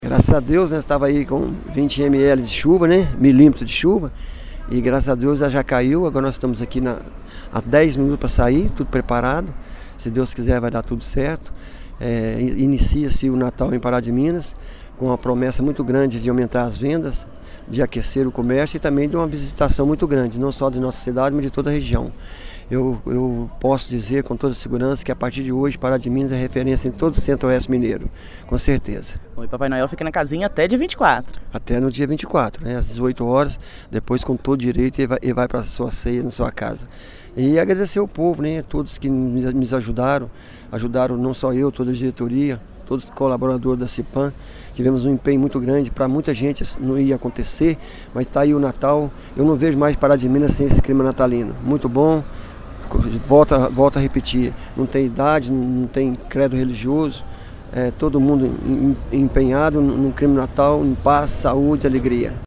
Graças a Deus, né, estava aí com 20 ml de chuva, né, milímetros de chuva, e graças a Deus já caiu. Agora nós estamos aqui há 10 minutos para sair, tudo preparado. Se Deus quiser vai dar tudo certo. Inicia-se o Natal em Pará de Minas, com uma promessa muito grande de aumentar as vendas, de aquecer o comércio e também de uma visitação muito grande, não só de nossa cidade, mas de toda a região. Eu posso dizer com toda segurança que a partir de hoje Pará de Minas é referência em todo o Centro-Oeste mineiro, com certeza. Bom, e Papai Noel fica na casinha até dia 24. Até no dia 24, né, às 18 horas, depois com todo direito e vai para a sua ceia, na sua casa. E agradecer ao povo, né, todos que me ajudaram não só eu, toda a diretoria, todos os colaboradores da CIPAM. Tivemos um empenho muito grande, para muita gente não ia acontecer, mas está aí o Natal. Eu não vejo mais Pará de Minas sem esse clima natalino. Muito bom, volta a repetir, não tem idade, não tem credo religioso, todo mundo empenhado num clima natal, em paz, saúde, alegria.